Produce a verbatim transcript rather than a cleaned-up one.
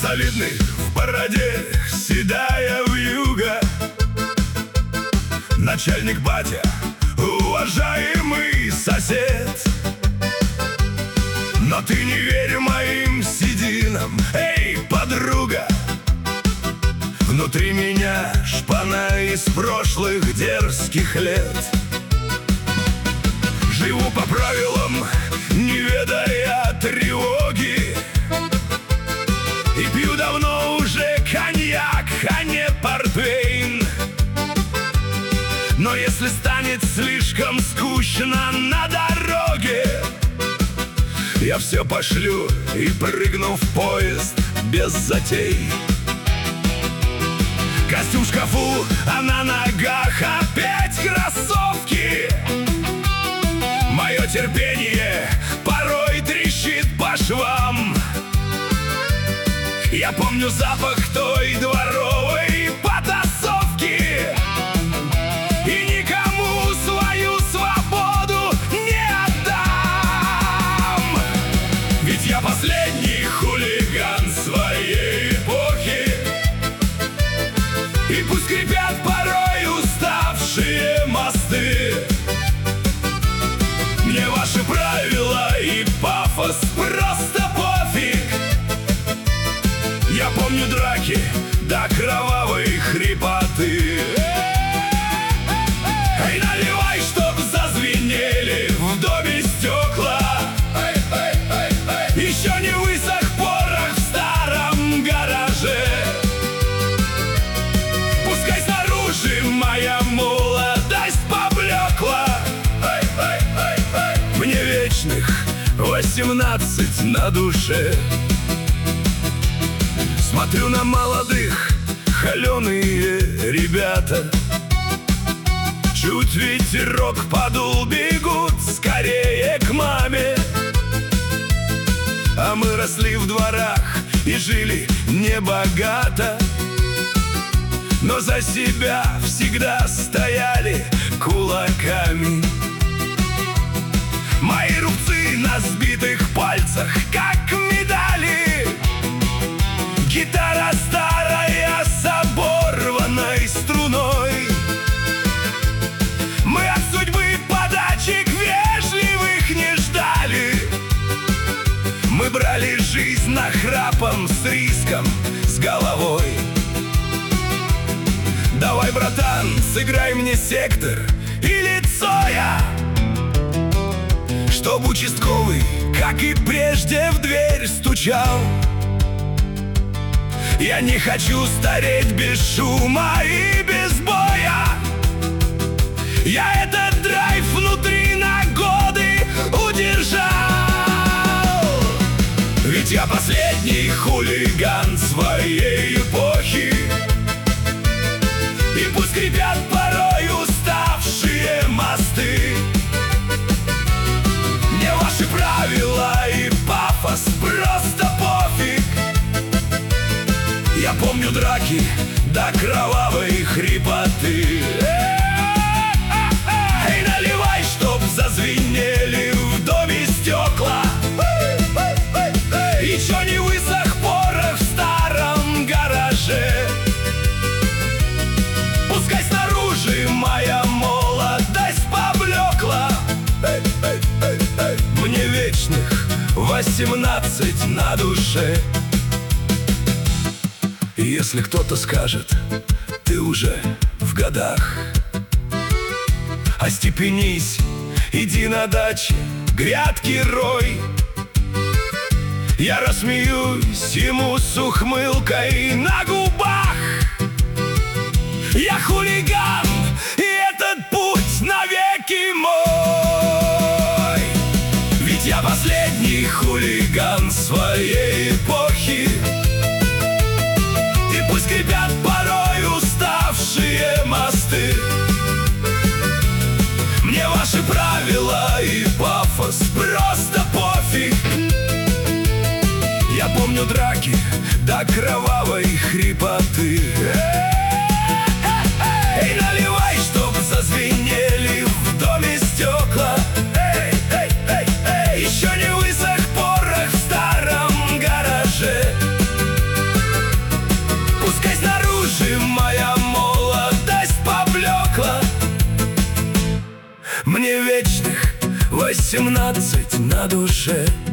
солидный в бороде, седая вьюга. Начальник батя, уважаемый сосед. Но ты не верь моим сединам, эй, подруга. Внутри меня шпана из прошлых дерзких лет. Живу по правилам, не ведая тревоги, и пью давно уже коньяк, а не портвейн. Но если станет слишком скучно на дороге, я все пошлю и прыгну в поезд без затей. Костюм в шкафу, а на ногах опять кроссовки. Мое терпение порой трещит по швам. Я помню запах той дворовой потасовки, и никому свою свободу не отдам. Ведь я последний хулиган своей эпохи, и пусть скрипят порой уставшие мосты. Мне ваши правила и пафос просто пофиг. Я помню драки до кровавой хрипоты. Эй, наливай, чтоб зазвенели в доме стекла. Еще не высох порох в старом гараже. Пускай снаружи моя молодость поблекла. Мне вечных восемнадцать на душе. Смотрю на молодых, холеные ребята. Чуть ветерок подул, бегут скорее к маме. А мы росли в дворах и жили небогато, но за себя всегда стояли кулаками. Мои рубцы на сбитых пальцах, как медали. Гитара старая с оборванной струной. Мы от судьбы подачек вежливых не ждали. Мы брали жизнь нахрапом с риском, с головой. Давай, братан, сыграй мне сектор или Цоя, чтоб участковый, как и прежде, в дверь стучал. Я не хочу стареть без шума и без боя. Я этот драйв внутри на годы удержал. Ведь я последний хулиган своей эпохи, и пусть скрипят порой уставшие мосты. Мне ваши правила и пафос просто пофиг. Я помню драки до кровавой хрипоты. Эй, наливай, чтоб зазвенели в доме стекла. Еще не высох порох в старом гараже. Пускай снаружи моя молодость поблекла. Мне вечных восемнадцать на душе. Если кто-то скажет, ты уже в годах, остепенись, иди на даче, грядки рой. Я рассмеюсь ему с ухмылкой на губах. Я хулиган, и этот путь навеки мой. Ведь я последний хулиган своей эпохи, и пусть скрипят порой уставшие мосты. Мне ваши правила и пафос просто пофиг. Я помню драки до кровавой хрипоты. Эй, наливай, чтоб зазвенели в доме стекла. Эй, эй, эй, эй, еще не высох порох в старом гараже. восемнадцать на душе.